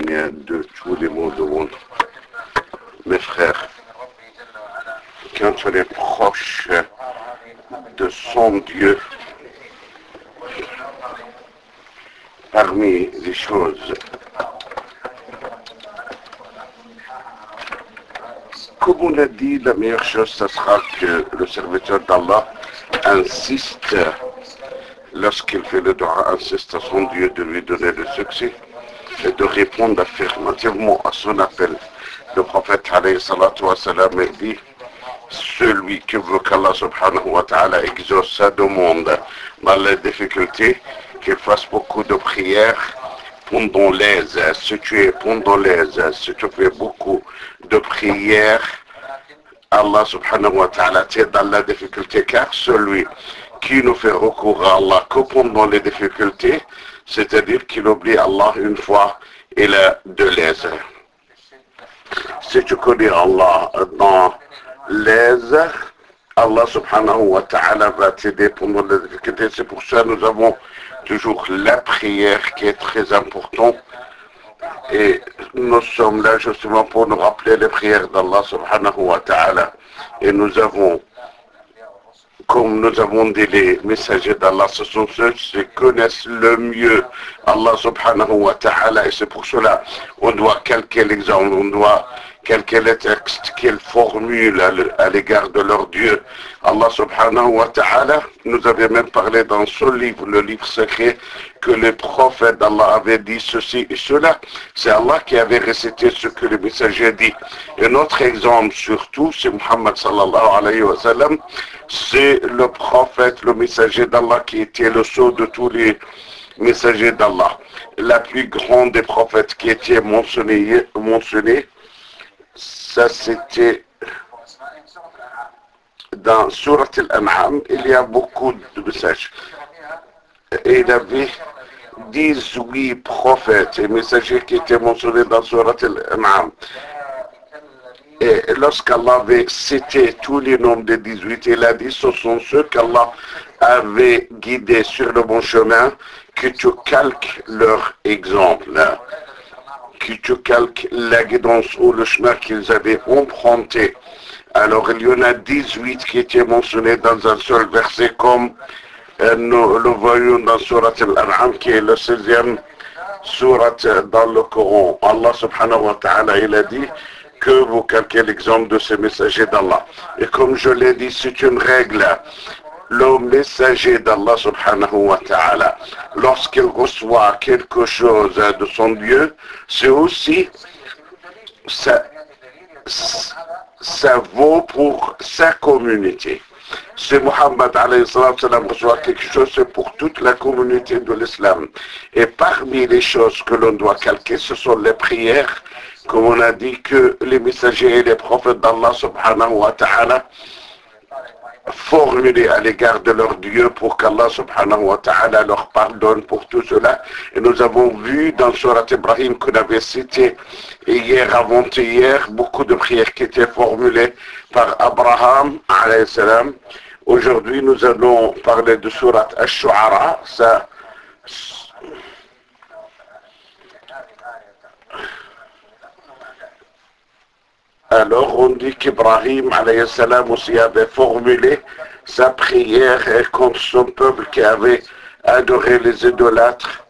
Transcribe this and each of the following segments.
témoigne de tous les maux du monde. Mes frères, quand on est proche de son Dieu, parmi les choses comme on a dit, la meilleure chose, ce sera que le serviteur d'Allah insiste, lorsqu'il fait le dua, insiste à son Dieu de lui donner le succès et de répondre affirmativement à son appel. Le prophète alayhi salatu wa salam dit, celui qui veut qu'Allah subhanahu wa ta'ala exauce sa demande dans les difficultés, qu'il fasse beaucoup de prières pendant l'aise. Si tu es pendant l'aise, si tu fais beaucoup de prières, Allah subhanahu wa ta'ala t'aide dans la difficulté, car celui qui ne fait recours à Allah que pendant les difficultés, c'est-à-dire qu'il oublie Allah une fois, il a de l'aise. Si tu connais Allah dans l'aise, Allah subhanahu wa ta'ala va t'aider pendant les difficultés. C'est pour ça que nous avons toujours la prière qui est très importante. Et nous sommes là justement pour nous rappeler les prières d'Allah subhanahu wa ta'ala. Et nous avons, comme nous avons dit, les messagers d'Allah, ce sont ceux qui connaissent le mieux Allah subhanahu wa ta'ala. Et c'est pour cela on doit calquer l'exemple, on doit calquer les textes qu'ils formulent à l'égard de leur Dieu. Allah subhanahu wa ta'ala nous avait même parlé dans ce livre, le livre secret, que les prophètes d'Allah avaient dit ceci et cela. C'est Allah qui avait récité ce que le messager dit. Et notre exemple surtout, c'est Muhammad sallallahu alayhi wa sallam. C'est le prophète, le messager d'Allah qui était le sceau de tous les messagers d'Allah. La plus grande des prophètes qui était mentionnée, ça c'était dans Surat Al-An'am, il y a beaucoup de messages. Et il avait 18 prophètes et messagers qui étaient mentionnés dans Surat Al-An'am. Et lorsqu'Allah avait cité tous les noms des 18, il a dit, ce sont ceux qu'Allah avait guidés sur le bon chemin, que tu calques leur exemple, que tu calques la guidance ou le chemin qu'ils avaient emprunté. Alors il y en a 18 qui étaient mentionnés dans un seul verset, comme nous le voyons dans Surat Al-An'am, qui est le 16e surat dans le Coran. Allah subhanahu wa ta'ala, il a dit que vous calquez l'exemple de ces messagers d'Allah. Et comme je l'ai dit, c'est une règle. Le messager d'Allah subhanahu wa ta'ala, lorsqu'il reçoit quelque chose de son Dieu, c'est aussi, ça vaut pour sa communauté. Si Muhammad alayhi salam reçoit quelque chose, c'est pour toute la communauté de l'islam. Et parmi les choses que l'on doit calquer, ce sont les prières, comme on a dit que les messagers et les prophètes d'Allah subhanahu wa ta'ala formulés à l'égard de leur Dieu pour qu'Allah subhanahu wa ta'ala leur pardonne pour tout cela. Et nous avons vu dans Surat Ibrahim qu'on avait cité hier, avant-hier, beaucoup de prières qui étaient formulées par Abraham alayhi salam. Aujourd'hui, nous allons parler de Surat Ash-Shu'ara. Alors on dit qu'Ibrahim alayhi salam aussi avait formulé sa prière contre son peuple qui avait adoré les idolâtres.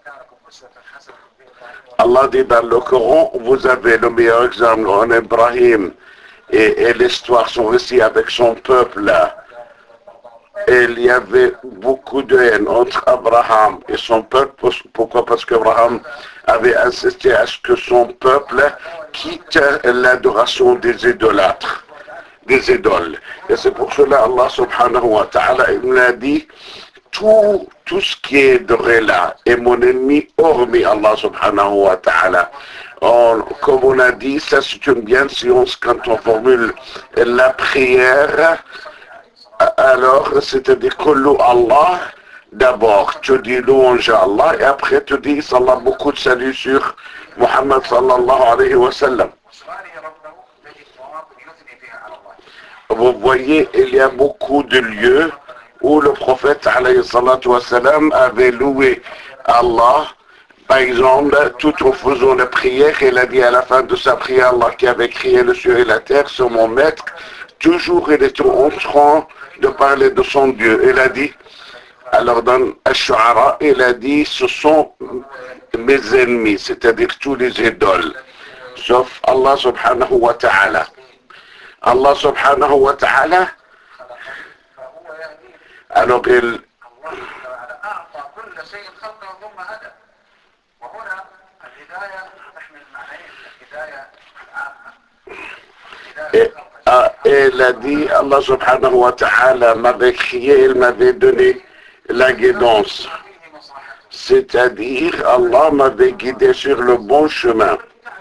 Allah dit dans le Coran, vous avez le meilleur exemple en Ibrahim et l'histoire sont récits avec son peuple là. Et il y avait beaucoup de haine entre Abraham et son peuple. Pourquoi? Parce qu'Abraham avait insisté à ce que son peuple quitte l'adoration des idolâtres, des idoles. Et c'est pour cela Allah subhanahu wa ta'ala il a dit, tout ce qui est adoré là est mon ennemi hormis Allah subhanahu wa ta'ala. Comme on a dit, ça c'est une bien science quand on formule la prière. Alors, c'est-à-dire que Allah, d'abord, tu dis louange à Allah et après tu dis Salah, beaucoup de salut sur Muhammad sallallahu alayhi wa sallam. Vous voyez, il y a beaucoup de lieux où le prophète alayhi salatu wa sallam avait loué Allah Par exemple, tout en faisant la prière, il a dit à la fin de sa prière, Allah qui avait créé le ciel et la terre, c'est mon maître. Toujours il était en train de parler de son Dieu. Il a dit, alors dans Ash-Shu'ara, il a dit, ce sont mes ennemis, c'est-à-dire tous les idoles, sauf Allah subhanahu wa ta'ala. Allah subhanahu wa ta'ala, alors il... Et il a dit, Allah subhanahu wa ta'ala m'avait créé, il m'avait donné la guidance. C'est-à-dire, Allah m'avait guidé sur le bon chemin.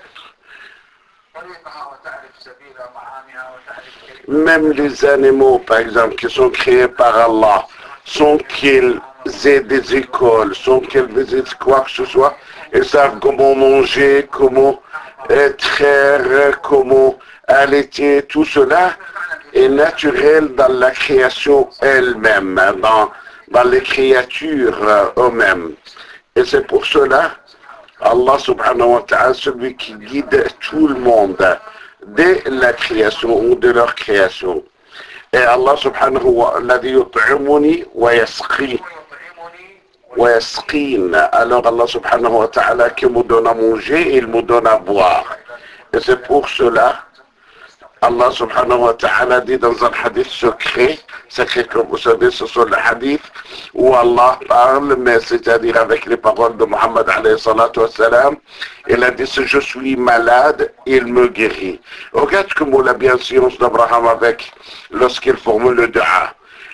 Même les animaux, par exemple, qui sont créés par Allah, sans qu'ils aient des écoles, sans qu'ils visitent quoi que ce soit, ils savent comment manger, comment traire, comment allaiter, tout cela est naturel dans la création elle-même, dans les créatures eux-mêmes. Et c'est pour cela, Allah subhanahu wa ta'ala, celui qui guide tout le monde dès la création ou de leur création. Et Allah subhanahu wa ta'ala dit yut'imuni wa yasqi. Alors Allah subhanahu wa ta'ala qui me donne à manger, il me donne à boire. Et c'est pour cela, Allah subhanahu wa ta'ala dit dans un hadith secret, comme vous savez, ce sont les hadiths où Allah parle, mais c'est-à-dire avec les paroles de Muhammad alayhi salatu wassalam, il a dit, si je suis malade, il me guérit. Regarde comment la bienséance d'Abraham avec, lorsqu'il formule le dua,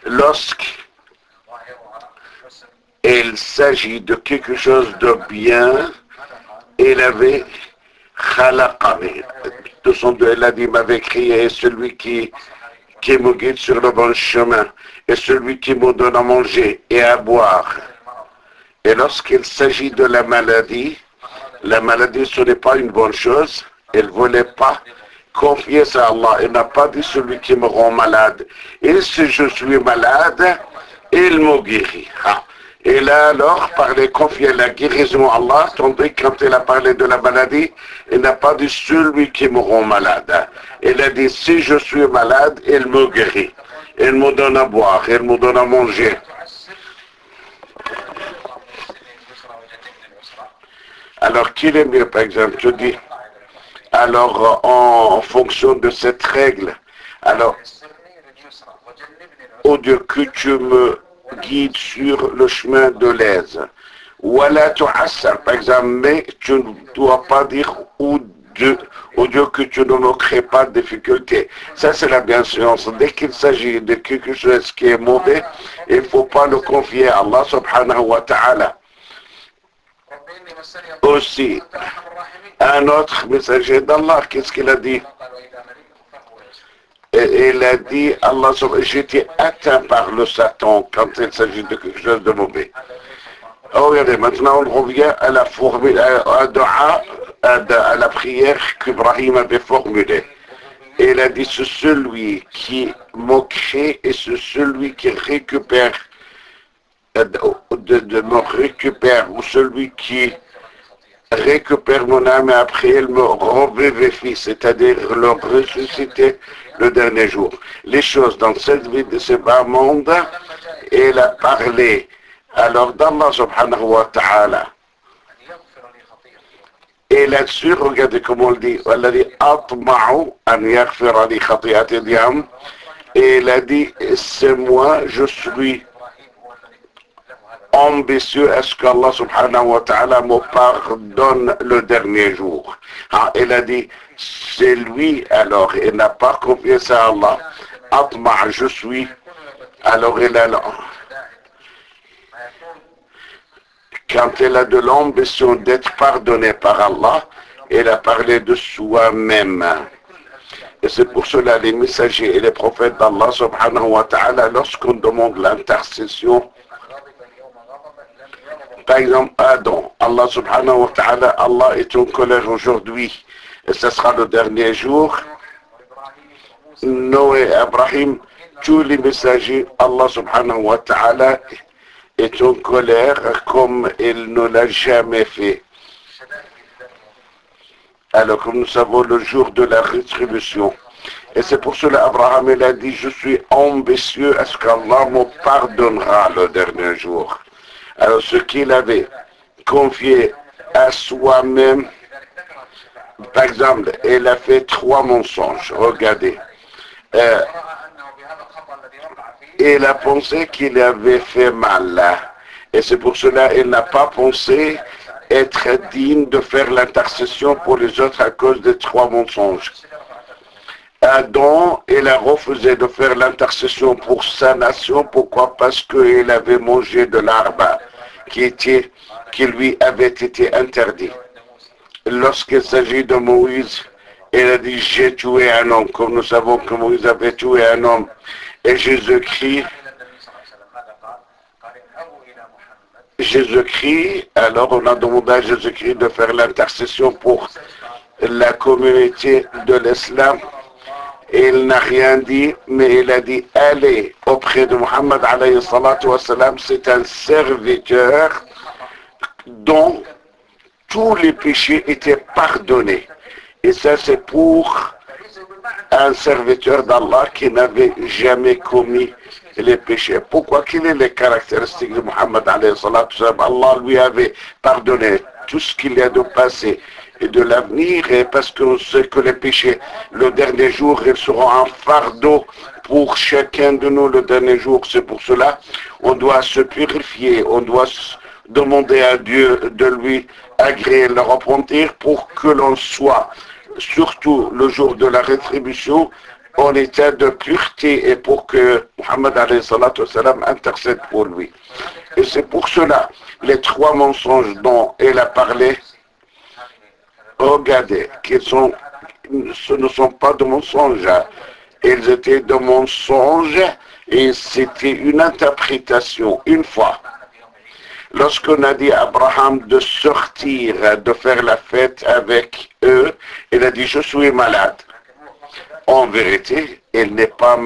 lorsqu'il s'agit de quelque chose de bien, il avait khalaqani. De son Dieu, il a dit, m'avait crié, celui qui me guide sur le bon chemin, et celui qui me donne à manger et à boire. Et lorsqu'il s'agit de la maladie, ce n'est pas une bonne chose. Il ne voulait pas confier ça à Allah. Il n'a pas dit celui qui me rend malade. Et si je suis malade, il me guérit. Et là, alors, parler, confier la guérison à Allah, tandis que quand il a parlé de la maladie, il n'a pas dit celui qui me rend malade. Il a dit, si je suis malade, il me guérit. Il me donne à boire, il me donne à manger. Alors, qu'il est mieux, par exemple, je dis, alors, en fonction de cette règle, alors, au Dieu que tu me guide sur le chemin de l'aise. Voilà tu'assar, par exemple, mais tu ne dois pas dire au Dieu que tu ne me crées pas de difficultés. Ça, c'est la bienséance. Dès qu'il s'agit de quelque chose qui est mauvais, il ne faut pas le confier à Allah subhanahu wa ta'ala. Aussi, un autre messager d'Allah, qu'est-ce qu'il a dit? Et il a dit, Allah, j'étais atteint par le Satan quand il s'agit de quelque chose de mauvais. Oh, regardez, maintenant on revient à la formule, à la prière qu'Ibrahim avait formulée. Et il a dit, c'est celui qui me crée et c'est celui qui récupère, de me récupère, ou celui qui récupère mon âme et après il me revivifie, c'est-à-dire le ressusciter le dernier jour. Les choses dans cette vie de ce bas monde, il a parlé alors d'Allah subhanahu wa ta'ala. Et là-dessus, regardez comment on le dit, et il a dit, c'est moi, je suis ambitieux à ce qu'Allah subhanahu wa ta'ala me pardonne le dernier jour. Il a dit, c'est lui, alors, il n'a pas confié ça à Allah. Atma', je suis, alors il a... Quand il a de l'ambition d'être pardonné par Allah, il a parlé de soi-même. Et c'est pour cela les messagers et les prophètes d'Allah subhanahu wa ta'ala, lorsqu'on demande l'intercession, par exemple, Adam, Allah subhanahu wa ta'ala, Allah est en colère aujourd'hui, et ce sera le dernier jour. Noé, Abraham, tous les messagers, Allah subhanahu wa ta'ala, est en colère comme il ne l'a jamais fait. Alors comme nous savons le jour de la rétribution. Et c'est pour cela Abraham il a dit, je suis ambitieux à ce qu'Allah me pardonnera le dernier jour. Alors ce qu'il avait confié à soi-même, par exemple, il a fait 3 mensonges, regardez. Il a pensé qu'il avait fait mal. Et c'est pour cela qu'il n'a pas pensé être digne de faire l'intercession pour les autres à cause des 3 mensonges. Adam, il a refusé de faire l'intercession pour sa nation. Pourquoi? Parce qu'il avait mangé de l'arbre qui lui avait été interdit. Lorsqu'il s'agit de Moïse, il a dit, j'ai tué un homme, comme nous savons que Moïse avait tué un homme. Et Jésus-Christ, alors on a demandé à Jésus-Christ de faire l'intercession pour la communauté de l'islam. Il n'a rien dit, mais il a dit, allez auprès de Muhammad alayhi salatu wassalam, c'est un serviteur dont tous les péchés étaient pardonnés. Et ça, c'est pour un serviteur d'Allah qui n'avait jamais commis les péchés. Pourquoi? Quelles sont les caractéristiques de Muhammad alayhi salatu wassalam? Allah lui avait pardonné tout ce qu'il y a de passé et de l'avenir, et parce qu'on sait que les péchés, le dernier jour, ils seront un fardeau pour chacun de nous le dernier jour. C'est pour cela on doit se purifier, on doit demander à Dieu de lui agréer le repentir pour que l'on soit, surtout le jour de la rétribution, en état de pureté et pour que Muhammad alayhi salatu wassalam intercède pour lui. Et c'est pour cela, les 3 mensonges dont il a parlé, regardez, ce ne sont pas de mensonges, ils étaient de mensonges et c'était une interprétation. Une fois, lorsqu'on a dit à Abraham de sortir, de faire la fête avec eux, il a dit, je suis malade. En vérité, il n'est pas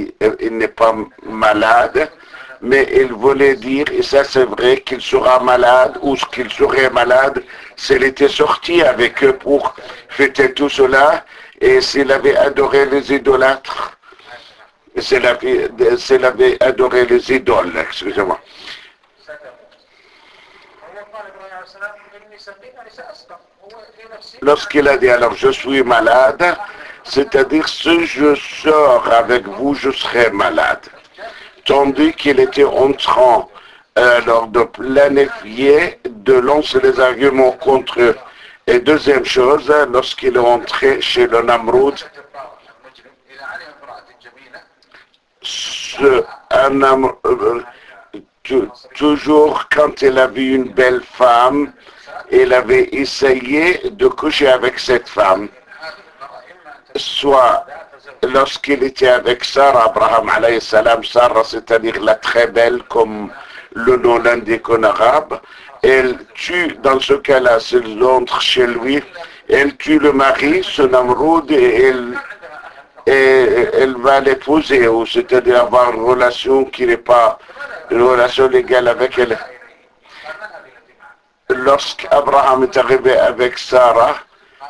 malade, mais il voulait dire, et ça c'est vrai, qu'il sera malade ou qu'il serait malade s'il était sorti avec eux pour fêter tout cela et s'il avait adoré les idolâtres, s'il avait adoré les idoles, excusez-moi. Lorsqu'il a dit, alors je suis malade, c'est-à-dire si je sors avec vous, je serai malade. Tandis qu'il était en train alors de planifier, de lancer les arguments contre eux. Et deuxième chose, lorsqu'il est entré chez le Namroud, toujours quand il a vu une belle femme, il avait essayé de coucher avec cette femme. Soit lorsqu'il était avec Sarah, Abraham alayhi salam, Sarah, c'est-à-dire la très belle, comme le nom l'indique en arabe, elle tue, dans ce cas-là, s'il entre chez lui, elle tue le mari, ce Namroud, et elle va l'épouser, ou c'est-à-dire avoir une relation qui n'est pas une relation légale avec elle. Lorsqu'Abraham est arrivé avec Sarah,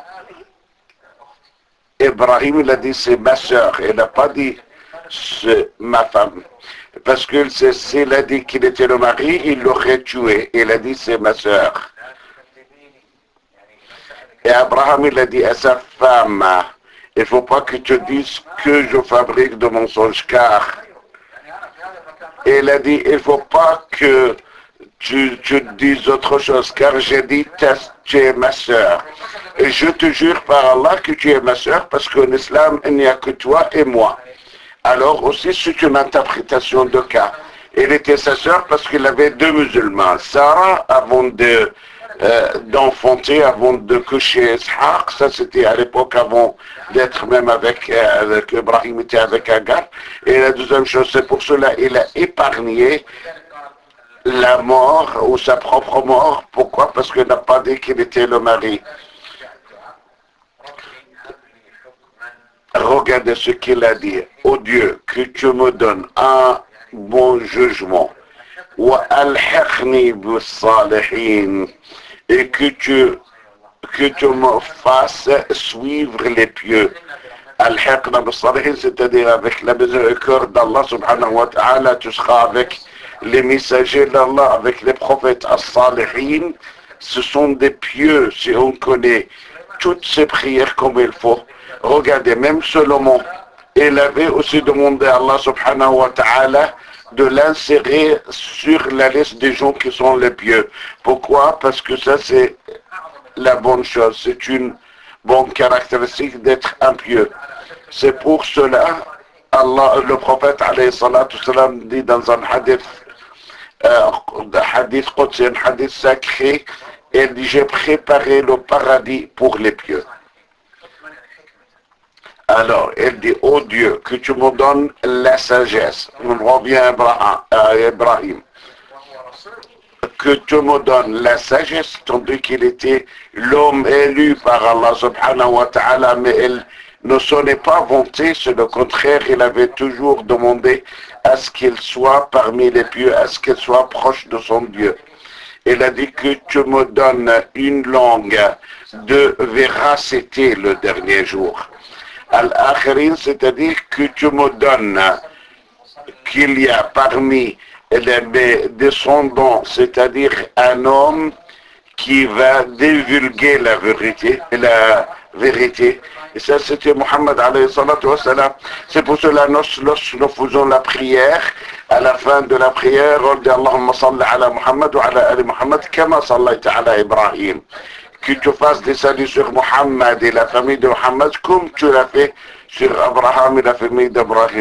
Ibrahim, il a dit c'est ma soeur, il n'a pas dit c'est ma femme. Parce que s'il a dit qu'il était le mari, il l'aurait tué. Il a dit c'est ma soeur. Et Abraham, il a dit à sa femme, il ne faut pas que tu dises que je fabrique de mensonges, car il a dit il ne faut pas que tu dises autre chose, car j'ai dit tu es ma soeur. Et je te jure par Allah que tu es ma soeur, parce qu'en islam, il n'y a que toi et moi. Alors aussi, c'est une interprétation de cas. Elle était sa soeur parce qu'il avait 2 musulmans. Sarah, avant d'enfanter, avant de coucher Ishaq, ça c'était à l'époque avant d'être même avec Ibrahim était avec Agar. Et la deuxième chose, c'est pour cela il a épargné la mort ou sa propre mort. Pourquoi? Parce qu'il n'a pas dit qu'il était le mari. Regardez ce qu'il a dit. Oh Dieu, que tu me donnes un bon jugement وألحقني بالصالحين et que tu me fasses suivre les pieux. Al-Haqna bis-Salihin, c'est-à-dire avec la miséricorde d'Allah subhanahu wa ta'ala, tu seras avec les messagers d'Allah, avec les prophètes as-Salihin. Ce sont des pieux, si on connaît toutes ces prières comme il faut. Regardez, même Salomon, il avait aussi demandé à Allah subhanahu wa ta'ala de l'insérer sur la liste des gens qui sont les pieux. Pourquoi? Parce que ça c'est la bonne chose, c'est une bonne caractéristique d'être un pieux. C'est pour cela, Allah, le prophète alayhi salatu salam dit dans un hadith Qudsi, un hadith sacré, il dit j'ai préparé le paradis pour les pieux. Alors, il dit, oh Dieu, que tu me donnes la sagesse. On revient à Ibrahim. Que tu me donnes la sagesse, tandis qu'il était l'homme élu par Allah subhanahu wa ta'ala, mais il ne s'en est pas vanté, c'est le contraire, il avait toujours demandé à ce qu'il soit parmi les pieux, à ce qu'il soit proche de son Dieu. Il a dit que tu me donnes une langue de véracité le dernier jour. Al-Akhirin, c'est-à-dire que tu me donnes qu'il y a parmi les descendants, c'est-à-dire un homme qui va divulguer la vérité. Et ça, c'était Muhammad alayhi salatu wa salam. C'est pour cela, nous faisons la prière. À la fin de la prière, on dit Allahumma salli ala Muhammad wa ala ali Muhammad kama sallayta ala Ibrahim. Que tu fasses des saluts sur Muhammad et la famille de Muhammad comme tu l'as fait sur Abraham et la famille d'Ibrahim,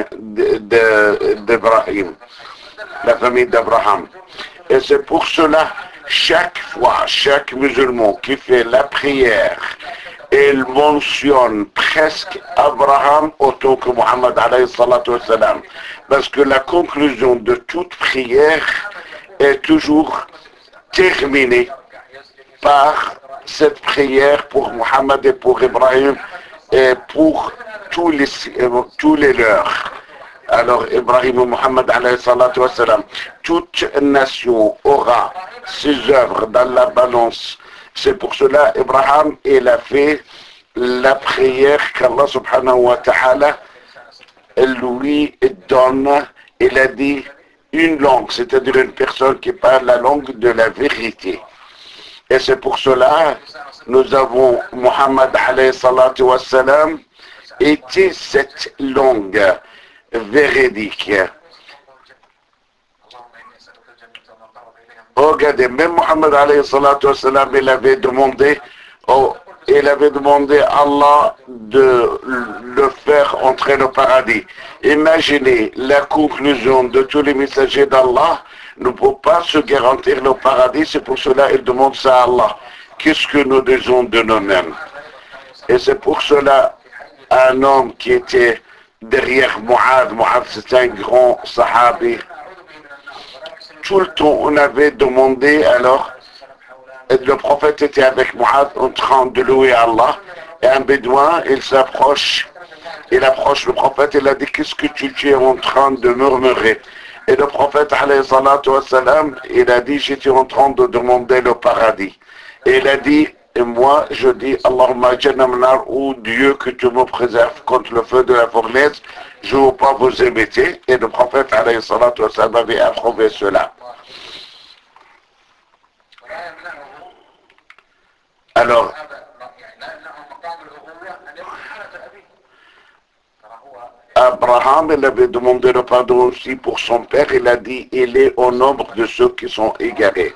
la famille d'Abraham. Et c'est pour cela, chaque fois, chaque musulman qui fait la prière, il mentionne presque Abraham autant que Muhammad alayhi salatu wa salam. Parce que la conclusion de toute prière est toujours terminée par cette prière pour Muhammad et pour Ibrahim et pour tous les leurs. Alors Ibrahim et Muhammad alayhi salatu wa salam, toute nation aura ses œuvres dans la balance. C'est pour cela Ibrahim il a fait la prière qu'Allah subhanahu wa ta'ala lui donne. Il a dit une langue, c'est-à-dire une personne qui parle la langue de la vérité. Et c'est pour cela, nous avons Muhammad alayhi salatu wa salam était cette langue véridique. Regardez, même Muhammad alayhi salatu wa salam, il avait demandé à Allah de le faire entrer au paradis. Imaginez la conclusion de tous les messagers d'Allah ne peut pas se garantir le paradis, c'est pour cela qu'il demande ça à Allah. Qu'est-ce que nous disons de nous-mêmes? Et c'est pour cela un homme qui était derrière Mu'adh c'est un grand sahabi. Tout le temps on avait demandé, alors le prophète était avec Mu'adh en train de louer Allah, et un bédouin, il s'approche, il approche le prophète, il a dit qu'est-ce que tu es en train de murmurer? Et le prophète, alayhi salatu wa salam, il a dit, j'étais en train de demander le paradis. Et il a dit, et moi, je dis, Allahumma jannamnar, ou Dieu que tu me préserves contre le feu de la fournaise, je ne veux pas vous émetter. Et le prophète, alayhi salatu wa salam, avait approuvé cela. Alors, Abraham, il avait demandé le pardon aussi pour son père. Il a dit, il est au nombre de ceux qui sont égarés.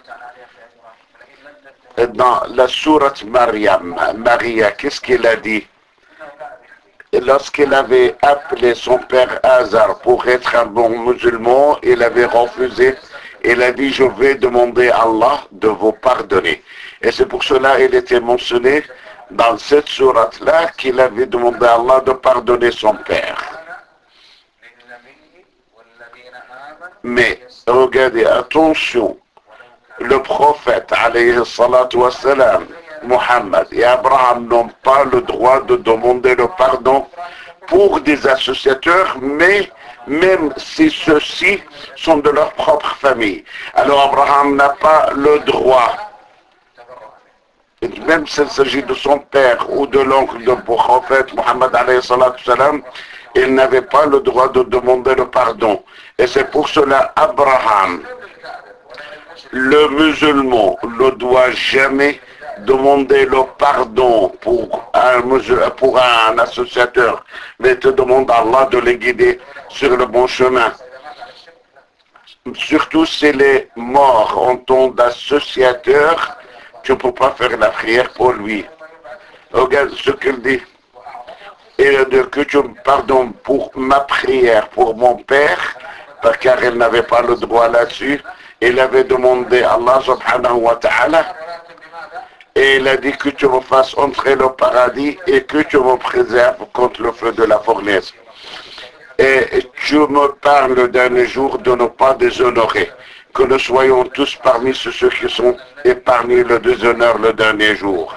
Dans la sourate Maria, qu'est-ce qu'il a dit? Lorsqu'il avait appelé son père Hazar pour être un bon musulman, il avait refusé. Il a dit, je vais demander à Allah de vous pardonner. Et c'est pour cela qu'il était mentionné dans cette sourate-là qu'il avait demandé à Allah de pardonner son père. Mais regardez, attention, le prophète, alayhi salatu wa salam, Muhammad et Abraham n'ont pas le droit de demander le pardon pour des associateurs, mais même si ceux-ci sont de leur propre famille. Alors Abraham n'a pas le droit, même s'il s'agit de son père ou de l'oncle du prophète Mohammed alayhi salatu salam, il n'avait pas le droit de demander le pardon. Et c'est pour cela Abraham, le musulman, ne doit jamais demander le pardon pour un associateur, mais te demande à Allah de les guider sur le bon chemin. Surtout s'il est mort en tant d'associateur, tu ne peux pas faire la prière pour lui. Regarde ce qu'il dit. Et que tu me pardonnes pour ma prière pour mon père, car il n'avait pas le droit là-dessus. Il avait demandé à Allah subhanahu wa ta'ala, et il a dit que tu me fasses entrer le paradis et que tu me préserves contre le feu de la fournaise. Et tu me parles le dernier jour de ne pas déshonorer, que nous soyons tous parmi ceux qui sont épargnés le déshonneur le dernier jour.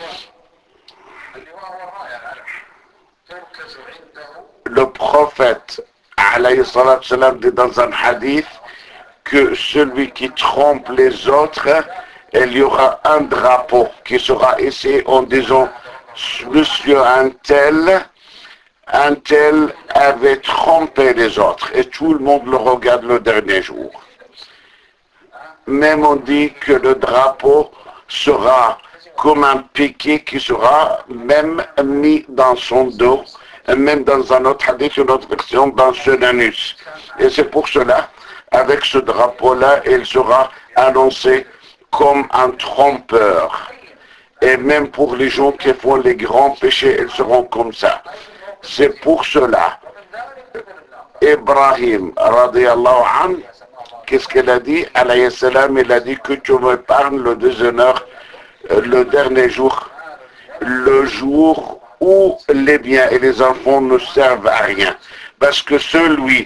Le prophète, alayhi salatu salam, dit dans un hadith que celui qui trompe les autres, il y aura un drapeau qui sera ici en disant monsieur un tel avait trompé les autres, et tout le monde le regarde le dernier jour. Même on dit que le drapeau sera comme un piquet qui sera même mis dans son dos, même dans un autre hadith, une autre version, dans son anus. Et c'est pour cela, avec ce drapeau-là, il sera annoncé comme un trompeur. Et même pour les gens qui font les grands péchés, ils seront comme ça. C'est pour cela, Ibrahim, radiyallahu anhu, qu'est-ce qu'il a dit? Alayhi salam, il a dit que tu me parles le déshonneur le dernier jour, le jour où les biens et les enfants ne servent à rien. Parce que celui,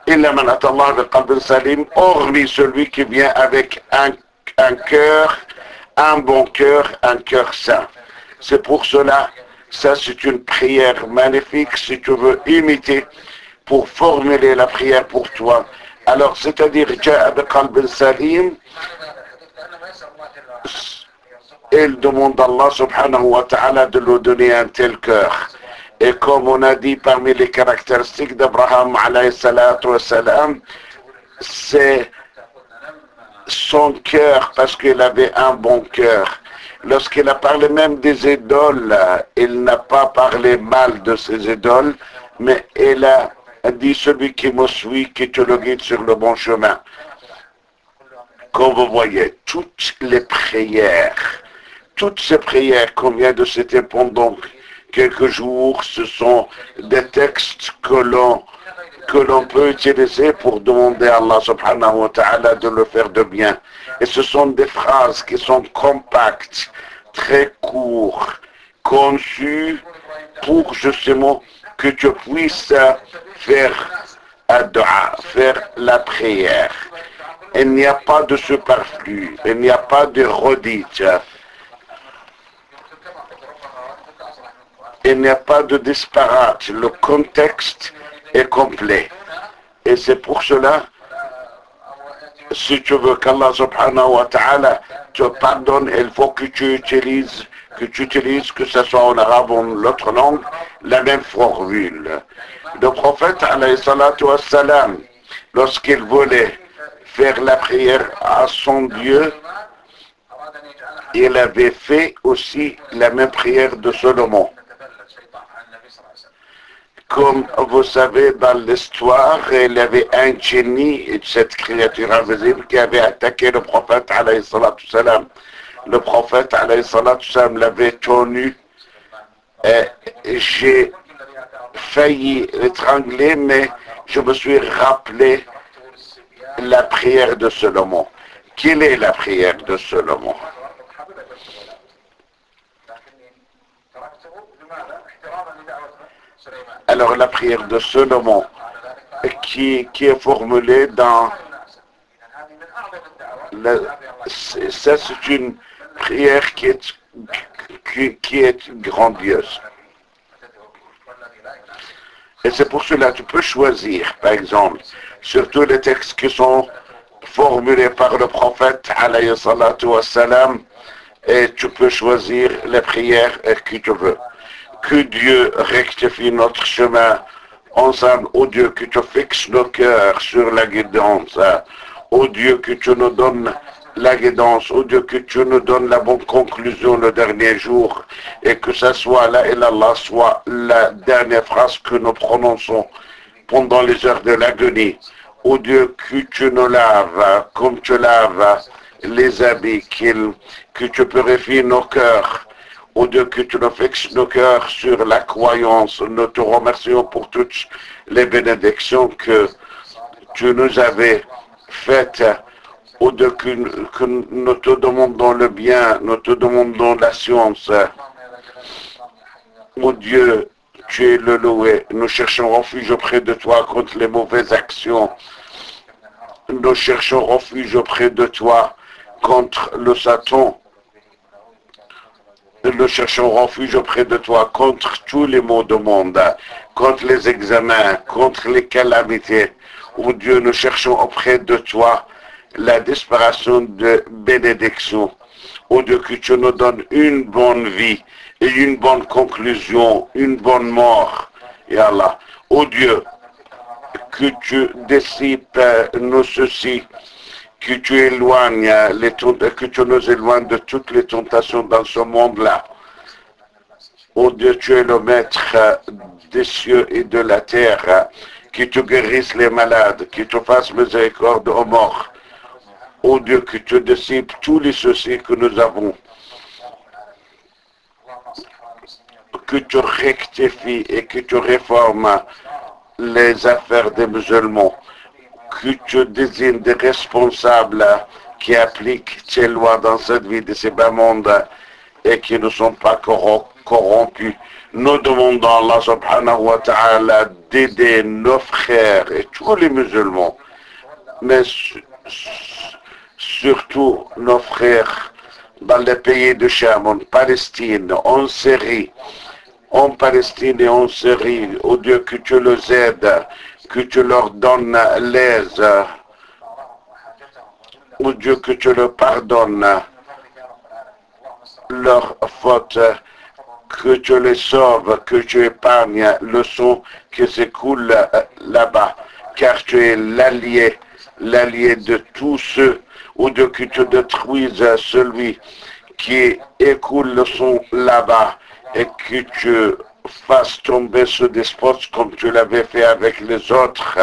hormis celui qui vient avec un cœur, un bon cœur, un cœur saint. C'est pour cela, ça c'est une prière magnifique si tu veux imiter pour formuler la prière pour toi. Alors, c'est-à-dire, il demande à Allah subhanahu wa ta'ala de lui donner un tel cœur. Et comme on a dit parmi les caractéristiques d'Abraham alayhi salatu wa salam, c'est son cœur, parce qu'il avait un bon cœur. Lorsqu'il a parlé même des idoles, il n'a pas parlé mal de ces idoles, mais il a dit celui qui me suit, qui te le guide sur le bon chemin. Comme vous voyez, toutes les prières, toutes ces prières qu'on vient de citer pendant quelques jours, ce sont des textes que l'on peut utiliser pour demander à Allah subhanahu wa ta'ala de le faire de bien. Et ce sont des phrases qui sont compactes, très courtes, conçues pour justement que tu puisses faire faire la prière. Il n'y a pas de superflu, il n'y a pas de redite, il n'y a pas de disparate, le contexte est complet. Et c'est pour cela, si tu veux qu'Allah subhanahu wa ta'ala te pardonne, il faut que tu utilises, que ce soit en arabe ou en l'autre langue, la même formule. Le prophète, alayhi salatu wa salam, lorsqu'il voulait faire la prière à son Dieu, il avait fait aussi la même prière de Salomon. Comme vous savez, dans l'histoire, il y avait un génie, cette créature invisible, qui avait attaqué le prophète, alayhi salatu salam. Le prophète, alayhi salatu salam, l'avait tenu. J'ai failli l'étrangler, mais je me suis rappelé la prière de Salomon. Quelle est la prière de Salomon? Alors la prière de Salomon qui est formulée dans ça, c'est une prière qui est grandiose. Et c'est pour cela que tu peux choisir, par exemple, surtout les textes qui sont formulés par le prophète, alayhi salatu wassalam, et tu peux choisir les prières que tu veux. Que Dieu rectifie notre chemin ensemble, ô Dieu, que tu fixes nos cœurs sur la guidance, ô Dieu, que tu nous donnes la guidance, ô Dieu, que tu nous donnes la bonne conclusion le dernier jour, et que ça soit là, et Allah soit la dernière phrase que nous prononçons pendant les heures de l'agonie. Ô Dieu, que tu nous laves comme tu laves les habits, que tu purifies nos cœurs. Ô Dieu, que tu nous fixes nos cœurs sur la croyance. Nous te remercions pour toutes les bénédictions que tu nous avais faites. Ô Dieu, que nous te demandons le bien, nous te demandons la science. Ô Dieu, tu es le loué. Nous cherchons refuge auprès de toi contre les mauvaises actions. Nous cherchons refuge auprès de toi contre le Satan. Nous cherchons refuge auprès de toi contre tous les maux du monde, contre les examens, contre les calamités. Ô Dieu, nous cherchons auprès de toi la disparition de bénédiction. Ô Dieu, que tu nous donnes une bonne vie et une bonne conclusion, une bonne mort. Et Allah, ô Dieu, que tu dissipes nos soucis, que tu éloignes que tu nous éloignes de toutes les tentations dans ce monde-là. Ô Dieu, tu es le maître des cieux et de la terre, que tu guérisses les malades, que tu fasses miséricorde aux morts. Ô Dieu, que tu dissipes tous les soucis que nous avons, que tu rectifies et que tu réformes les affaires des musulmans, que tu désignes des responsables qui appliquent tes lois dans cette vie de ces bas mondes et qui ne sont pas corrompus. Nous demandons à Allah subhanahu wa ta'ala d'aider nos frères et tous les musulmans, mais surtout nos frères dans les pays de Cham, en Palestine, en Syrie, en Palestine et en Syrie. Oh Dieu, que tu les aides, que tu leur donnes l'aise. Oh Dieu, que tu leur pardonnes leurs fautes, que tu les sauves, que tu épargnes le sang qui s'écoule là-bas, car tu es l'allié de tous ceux. Oh Dieu, que tu détruises celui qui écoule le sang là-bas et que tu fasses tomber ce despote comme tu l'avais fait avec les autres.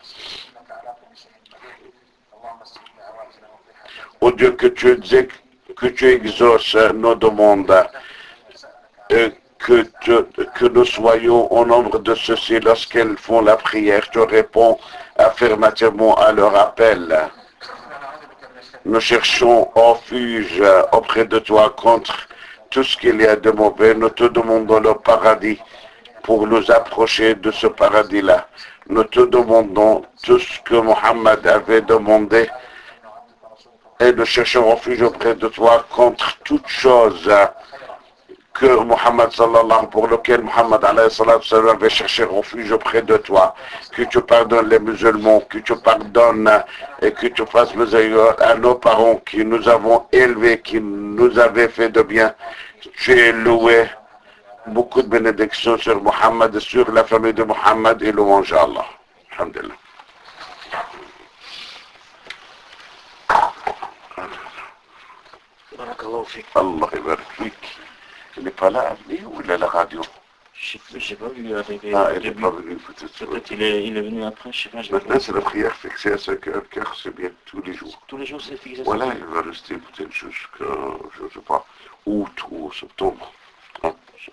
Oh Dieu, que tu exauces nos demandes, et que nous soyons au nombre de ceux-ci lorsqu'elles font la prière. Tu réponds affirmativement à leur appel. Nous cherchons refuge auprès de toi contre tout ce qu'il y a de mauvais. Nous te demandons le paradis pour nous approcher de ce paradis-là. Nous te demandons tout ce que Mohammed avait demandé et nous cherchons refuge auprès de toi contre toute chose que Mohammed sallallahu, pour lequel Mohammed alayhi salatu sallam avait cherché refuge auprès de toi, que tu pardonnes les musulmans, que tu pardonnes et que tu fasses miséricorde à nos parents qui nous avons élevés, qui nous avaient fait de bien. Tu es loué, beaucoup de bénédictions sur Mohammed, sur la famille de Mohammed et louange à Allah. Alhamdulillah. Allah يبارك فيك. Il n'est pas là, ou il est à la radio? Je n'ai pas vu arriver. Ah, il n'est pas venu peut-être. Peut-être il est venu après, je sais pas. Maintenant, c'est la prière fixée à 5 heures, car c'est bien tous les jours. Tous les jours, c'est fixé. Voilà, il va rester peut-être jusqu'à, je ne sais pas, août ou septembre.